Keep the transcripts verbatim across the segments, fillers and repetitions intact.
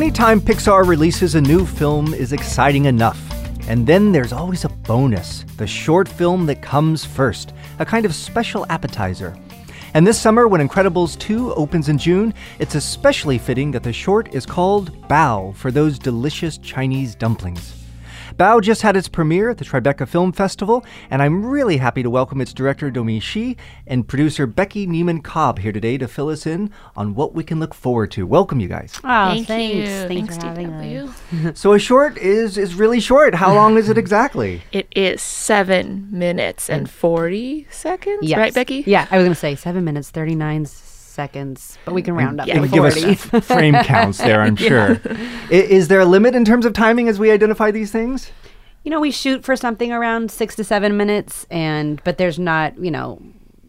Anytime Pixar releases a new film is exciting enough. And then there's always a bonus, the short film that comes first, a kind of special appetizer. And this summer, when Incredibles two opens in June, it's especially fitting that the short is called Bao for those delicious Chinese dumplings. Bao just had its premiere at the Tribeca Film Festival, and I'm really happy to welcome its director, Domee Shi, and producer Becky Neiman-Cobb here today to fill us in on what we can look forward to. Welcome, you guys. Oh, Thank thanks. you. Thanks, Thanks, for having D W. us. So a short is is really short. How long is it exactly? It is seven minutes and forty seconds, Yes. right, Becky? Yeah, I was going to say seven minutes, thirty-nine seconds, but we can round up Yeah, to And give us forty. f- frame counts there, I'm sure. I- Is there a limit in terms of timing as we identify these things? You know, we shoot for something around six to seven minutes, and but there's not, you know,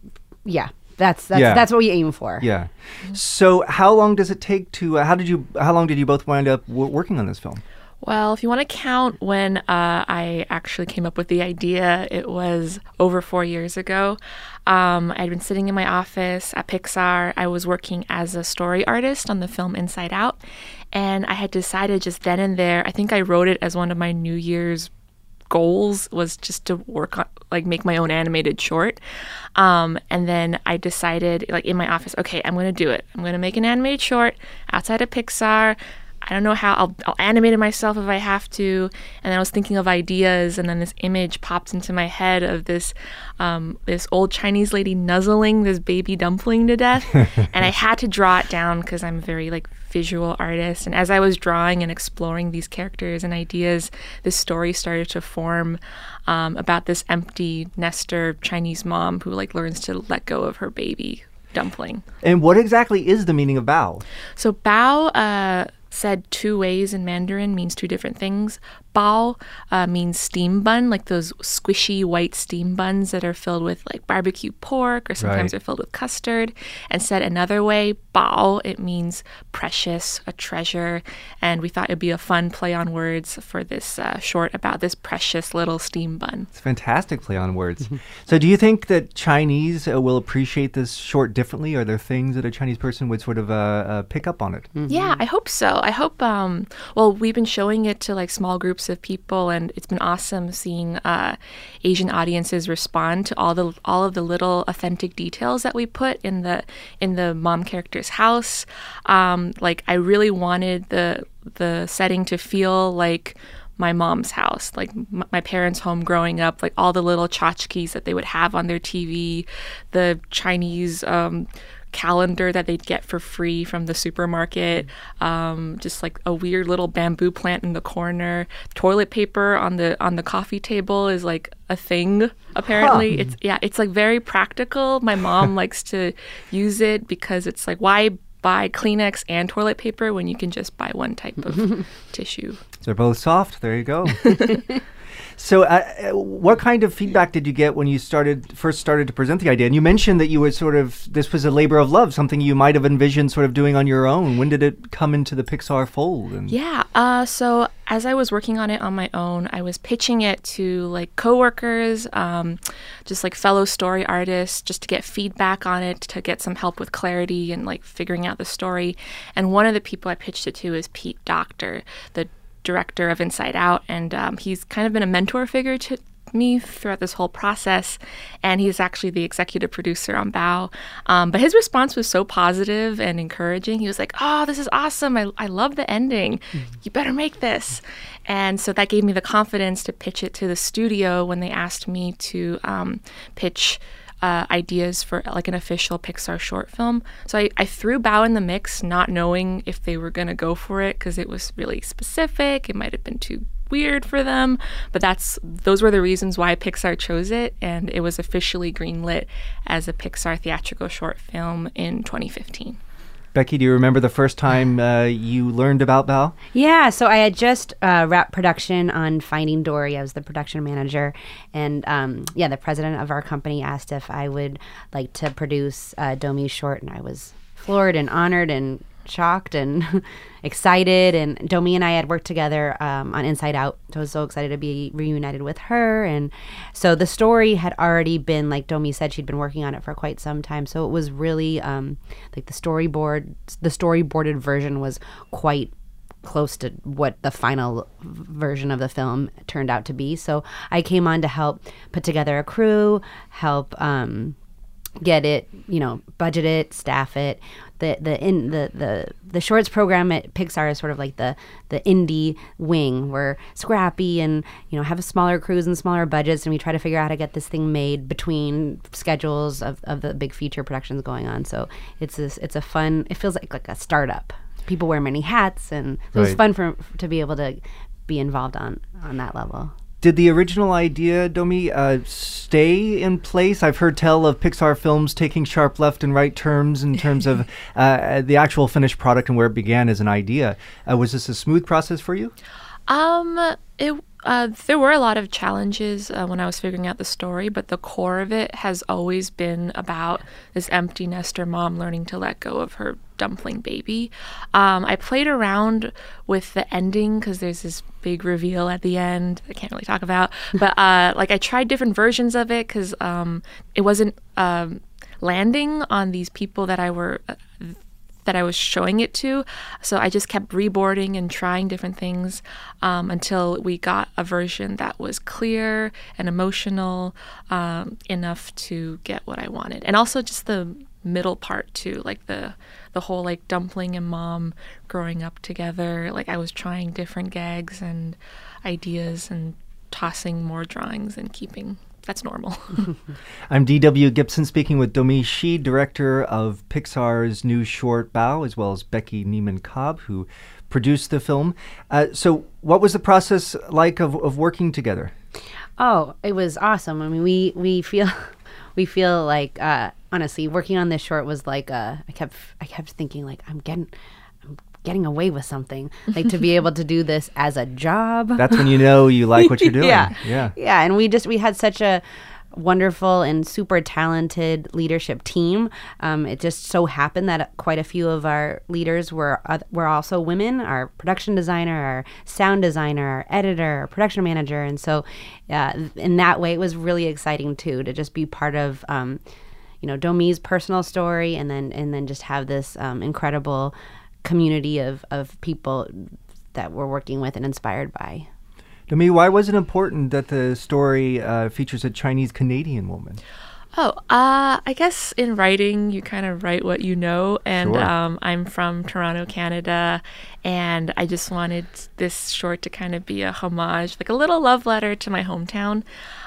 yeah, that's that's Yeah. that's what we aim for. Yeah. So how long does it take to, uh, how did you, how long did you both wind up w- working on this film? Well, if you want to count when uh, I actually came up with the idea, it was over four years ago. Um, I'd been sitting in my office at Pixar. I was working as a story artist on the film Inside Out. And I had decided just then and there, I think I wrote it as one of my New Year's goals was just to work on, like, make my own animated short. Um, and then I decided, like, in my office, okay, I'm going to do it. I'm going to make an animated short outside of Pixar. I don't know how, I'll, I'll animate it myself if I have to. And then I was thinking of ideas, and then this image popped into my head of this um, this old Chinese lady nuzzling this baby dumpling to death. And I had to draw it down because I'm a very, like, visual artist. And as I was drawing and exploring these characters and ideas, this story started to form um, about this empty nester Chinese mom who, like, learns to let go of her baby dumpling. And what exactly is the meaning of Bao? So Bao, uh, said two ways in Mandarin means two different things. Bao uh, means steam bun, like those squishy white steam buns that are filled with, like, barbecue pork, or sometimes Right. they're filled with custard. And said another way, bao, it means precious, a treasure. And we thought it'd be a fun play on words for this uh, short about this precious little steam bun. It's a fantastic play on words. So do you think that Chinese uh, will appreciate this short differently? Are there things that a Chinese person would sort of uh, uh, pick up on it? Yeah, I hope so. I hope, um, well, we've been showing it to, like, small groups of people, and it's been awesome seeing uh, Asian audiences respond to all the all of the little authentic details that we put in the in the mom character's house. Um, like, I really wanted the the setting to feel like my mom's house, like m- my parents' home growing up, like all the little tchotchkes that they would have on their T V, the Chinese um, calendar that they'd get for free from the supermarket, um, just like a weird little bamboo plant in the corner. Toilet paper on the on the coffee table is like a thing, apparently. Huh. It's yeah, it's like very practical. My mom likes to use it because it's like, why buy Kleenex and toilet paper when you can just buy one type of tissue? They're both soft. There you go. So uh, what kind of feedback did you get when you started first started to present the idea? And you mentioned that you were sort of, this was a labor of love, something you might have envisioned sort of doing on your own. When did it come into the Pixar fold? And Yeah. Uh, so as I was working on it on my own, I was pitching it to, like, coworkers, um, just like fellow story artists, just to get feedback on it, to get some help with clarity and, like, figuring out the story. And one of the people I pitched it to is Pete Docter, the director of Inside Out, and um, he's kind of been a mentor figure to me throughout this whole process, and he's actually the executive producer on Bao. Um, but his response was so positive and encouraging. He was like, "Oh, this is awesome. I, I love the ending. You better make this." And so that gave me the confidence to pitch it to the studio when they asked me to um, pitch Uh, ideas for, like, an official Pixar short film. So I, I threw Bao in the mix, not knowing if they were going to go for it because it was really specific. It might have been too weird for them, but that's those were the reasons why Pixar chose it, and it was officially greenlit as a Pixar theatrical short film in twenty fifteen. Becky, do you remember the first time uh, you learned about Bao? Yeah, so I had just uh, wrapped production on Finding Dory. I was the production manager, and um, yeah, the president of our company asked if I would like to produce uh, Domee's short, and I was floored and honored and shocked and excited. And Domee and I had worked together um, on Inside Out, so I was so excited to be reunited with her. And so the story had already been, like Domee said, she'd been working on it for quite some time. So it was really um, like the storyboard, the storyboarded version was quite close to what the final version of the film turned out to be. So I came on to help put together a crew, help um, get it, you know, budget it, staff it. The the in the, the the shorts program at Pixar is sort of like the the indie wing. We're scrappy and, you know, have smaller crews and smaller budgets, and we try to figure out how to get this thing made between schedules of, of the big feature productions going on. So it's this, it's a fun. It feels like like a startup. People wear many hats, and so Right. it's fun for to be able to be involved on on that level. Did the original idea, Domi, uh, stay in place? I've heard tell of Pixar films taking sharp left and right turns in terms of uh, the actual finished product and where it began as an idea. Uh, was this a smooth process for you? Um, it uh, there were a lot of challenges uh, when I was figuring out the story, but the core of it has always been about this empty nester mom learning to let go of her dumpling baby. Um, I played around with the ending because there's this big reveal at the end I can't really talk about, but uh, like I tried different versions of it because um, it wasn't um, landing on these people that I were. Uh, that I was showing it to. So I just kept reboarding and trying different things um, until we got a version that was clear and emotional um, enough to get what I wanted. And also just the middle part too, like the the whole like dumpling and mom growing up together. Like I was trying different gags and ideas and tossing more drawings and keeping. That's normal. I'm D W Gibson speaking with Domi Shi, director of Pixar's new short Bao, as well as Becky Neiman-Cobb, who produced the film. Uh, so what was the process like of, of working together? Oh, it was awesome. I mean, we we feel we feel like uh, honestly working on this short was like uh, I kept I kept thinking like I'm getting I'm getting away with something, like to be able to do this as a job. That's when you know you like what you're doing. yeah, yeah, yeah. And we just we had such a wonderful and super talented leadership team. Um, it just so happened that quite a few of our leaders were uh, were also women. Our production designer, our sound designer, our editor, our production manager, and so uh, in that way, it was really exciting too to just be part of. Um, you know, Domi's personal story, and then and then just have this um, incredible community of, of people that we're working with and inspired by. Domi, why was it important that the story uh, features a Chinese-Canadian woman? Oh, uh, I guess in writing, you kind of write what you know. And Sure. um, I'm from Toronto, Canada, and I just wanted this short to kind of be a homage, like a little love letter to my hometown.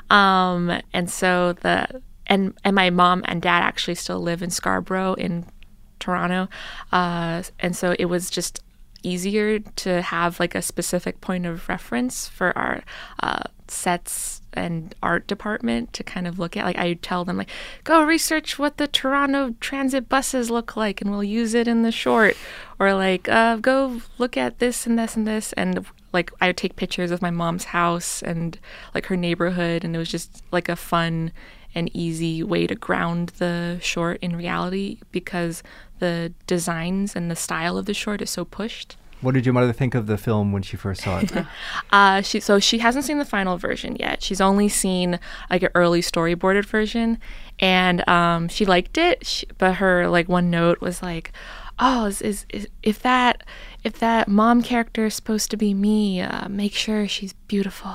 Um, and so the and and my mom and dad actually still live in Scarborough in Toronto, uh, and so it was just easier to have like a specific point of reference for our uh, sets and art department to kind of look at. Like I tell them like, go research what the Toronto transit buses look like and we'll use it in the short, or like uh, go look at this and this and this. And like I would take pictures of my mom's house and like her neighborhood, and it was just like a fun and easy way to ground the short in reality because the designs and the style of the short is so pushed. What did your mother think of the film when she first saw it? uh, she so she hasn't seen the final version yet. She's only seen like an early storyboarded version, and um, she liked it. She, but her like one note was like, "Oh, is, is, is if that if that mom character is supposed to be me, uh, make sure she's beautiful."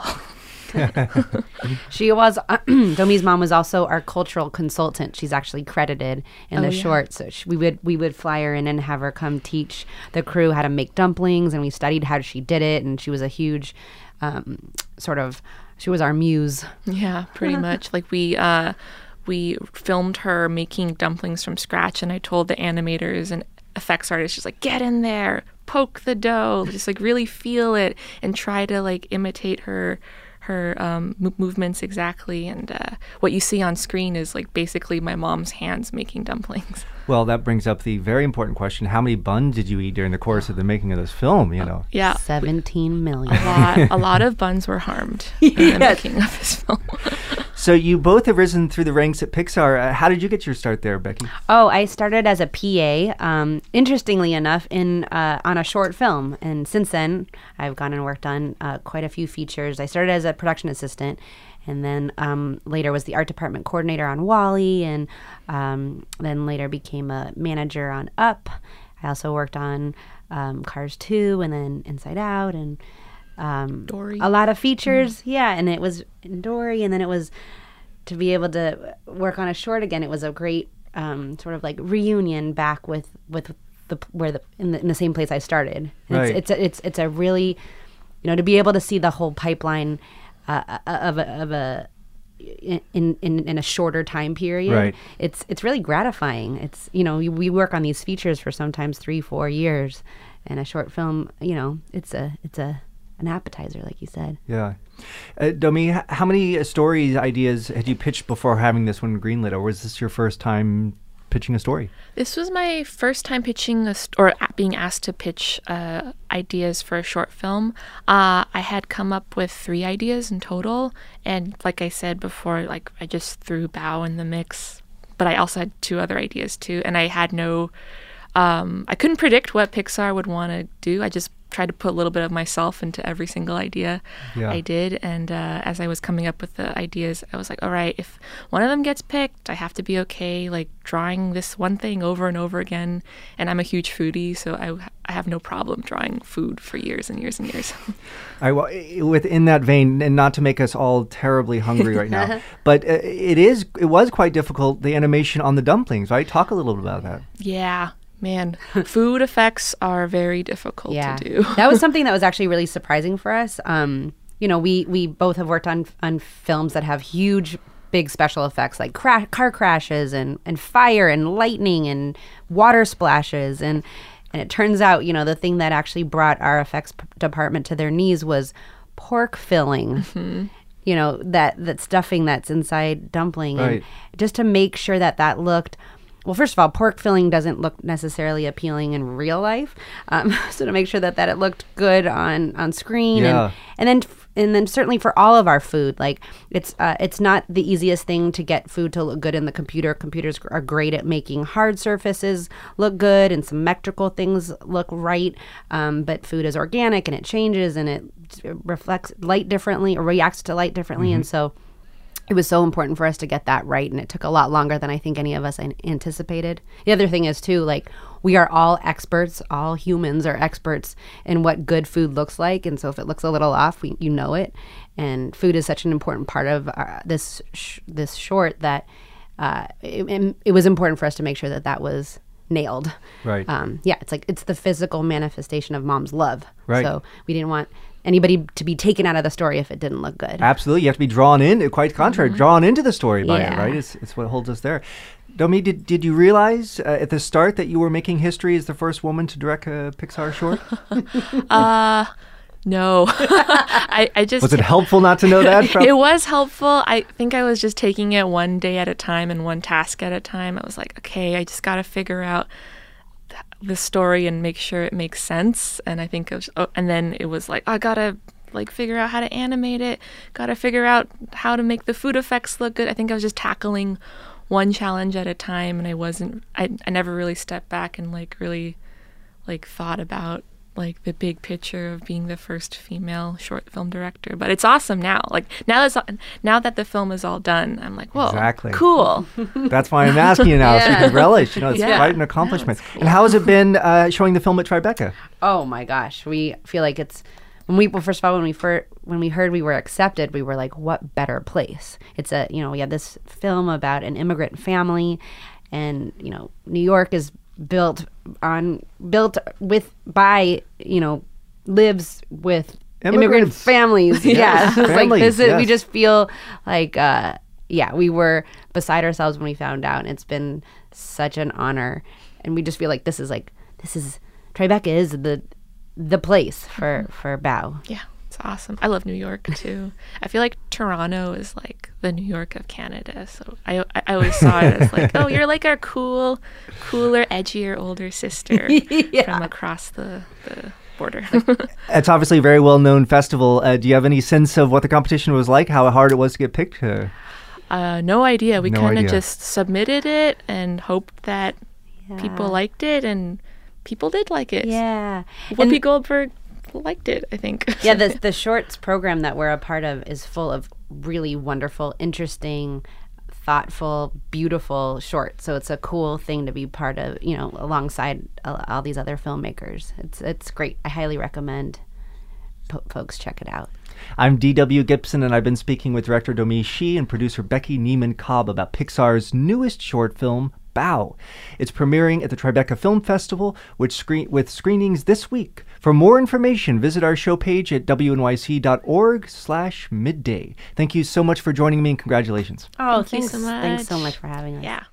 She was uh, Domi's mom was also our cultural consultant. She's actually credited in Oh, the yeah. short. So she, we would we would fly her in and have her come teach the crew how to make dumplings, and we studied how she did it. And she was a huge um, sort of she was our muse. Yeah, pretty much. Like we uh, we filmed her making dumplings from scratch, and I told the animators and effects artists just like get in there, poke the dough, just like really feel it, and try to like imitate her. her um, mo- movements exactly, and uh, what you see on screen is like basically my mom's hands making dumplings. Well, that brings up the very important question: how many buns did you eat during the course of the making of this film? You know, Yeah, Seventeen million. a lot. A lot of buns were harmed in the Yes. making of this film. so you both have risen through the ranks at Pixar. Uh, how did you get your start there, Becky? Oh, I started as a P A, um, interestingly enough, in uh, on a short film. And since then, I've gone and worked on uh, quite a few features. I started as a production assistant, and then um, later was the art department coordinator on WALL-E, and um, then later became a manager on Up. I also worked on um, Cars two and then Inside Out and um, Dory. A lot of features. Mm. Yeah, and it was in Dory, and then it was to be able to work on a short again. It was a great um, sort of like reunion back with with the where the in the, in the same place I started. And Right. It's, it's a, it's it's a really, you know, to be able to see the whole pipeline uh, of a, of a in, in in a shorter time period. Right. It's it's really gratifying. It's, you know, we, we work on these features for sometimes three four years, and a short film, you know, it's a it's a an appetizer, like you said. Yeah. Uh, Domi, h- how many uh, story ideas had you pitched before having this one greenlit, or was this your first time pitching a story? This was my first time pitching a st- or a- being asked to pitch uh, ideas for a short film. Uh, I had come up with three ideas in total, and like I said before, like I just threw Bao in the mix, but I also had two other ideas too, and I had no. Um, I couldn't predict what Pixar would want to do. I just tried to put a little bit of myself into every single idea Yeah. I did. And uh, as I was coming up with the ideas, I was like, all right, if one of them gets picked, I have to be okay, like drawing this one thing over and over again. And I'm a huge foodie, so I, I have no problem drawing food for years and years and years. All right, well, i- within that vein, and not to make us all terribly hungry right now, but uh, it is it was quite difficult, the animation on the dumplings, right? Talk a little bit about that. Yeah, man, food effects are very difficult Yeah, to do. that was something that was actually really surprising for us. Um, you know, we we both have worked on on films that have huge, big special effects like cra- car crashes and and fire and lightning and water splashes, and and it turns out, you know, the thing that actually brought our effects p- department to their knees was pork filling. Mm-hmm. You know, that that stuffing that's inside dumpling, Right. and just to make sure that that looked. Well, first of all, pork filling doesn't look necessarily appealing in real life. Um, so to make sure that, that it looked good on, on screen, Yeah. and and then and then certainly for all of our food, like it's uh, it's not the easiest thing to get food to look good in the computer. Computers are great at making hard surfaces look good and symmetrical things look right, um, but food is organic and it changes and it reflects light differently or reacts to light differently, and so. It was so important for us to get that right, and it took a lot longer than I think any of us an- anticipated. The other thing is, too, like, we are all experts, all humans are experts in what good food looks like, and so if it looks a little off, we, you know it. And food is such an important part of our, this sh- this short that uh, it, it was important for us to make sure that that was nailed. Right. Um, yeah, it's like it's the physical manifestation of mom's love. Right. So we didn't want anybody to be taken out of the story if it didn't look good. Absolutely. You have to be drawn in, quite contrary, drawn into the story by it, Yeah. right? It's, it's what holds us there. Domi, did, did you realize uh, at the start that you were making history as the first woman to direct a Pixar short? Uh, no. I, I just... Was it helpful not to know that? From- It was helpful. I think I was just taking it one day at a time and one task at a time. I was like, okay, I just got to figure out th- the story and make sure it makes sense. And I think it was, oh, and then it was like, I gotta like figure out how to animate it. Gotta figure out how to make the food effects look good. I think I was just tackling one challenge at a time, and I wasn't. I I never really stepped back and like really like thought about like the big picture of being the first female short film director. But it's awesome now. Like now that's now that the film is all done, I'm like, whoa, Exactly. cool. That's why I'm asking you now, so you Yeah. can relish. You know, it's Yeah. quite an accomplishment. And how has it been uh, showing the film at Tribeca? Oh my gosh, we feel like it's when we well, first of all when we fir- when we heard we were accepted, we were like, what better place? It's a you know we had this film about an immigrant family, and you know New York is built on built with by you know lives with immigrant Immigrants. families. Yes, Yeah, It's like families, this is we yes. just feel like uh, yeah we were beside ourselves when we found out. And it's been such an honor, and we just feel like this is like this is Tribeca is the the place for for Bao. Yeah, it's awesome. I love New York too. I feel like Toronto is like the New York of Canada. So I I always saw it as like, oh, you're like our cool, cooler, edgier older sister Yeah. from across the the border. It's obviously a very well-known festival. Uh, do you have any sense of what the competition was like, how hard it was to get picked? Uh, uh, no idea. We No kind of idea. just submitted it and hoped that people Yeah. liked it, and people did like it. Yeah. Whoopi And- Goldberg liked it, I think. yeah, the the shorts program that we're a part of is full of really wonderful, interesting thoughtful, beautiful short. So it's a cool thing to be part of, you know, alongside uh, all these other filmmakers. It's it's great. I highly recommend po- folks check it out. I'm D W Gibson, and I've been speaking with director Domee Shi and producer Becky Neiman-Cobb about Pixar's newest short film, Bao. It's premiering at the Tribeca Film Festival, which screen with screenings this week. For more information, visit our show page at W N Y C dot org slash midday. Thank you so much for joining me, and congratulations. Oh, Thank you thanks so much. Thanks so much for having us. Yeah.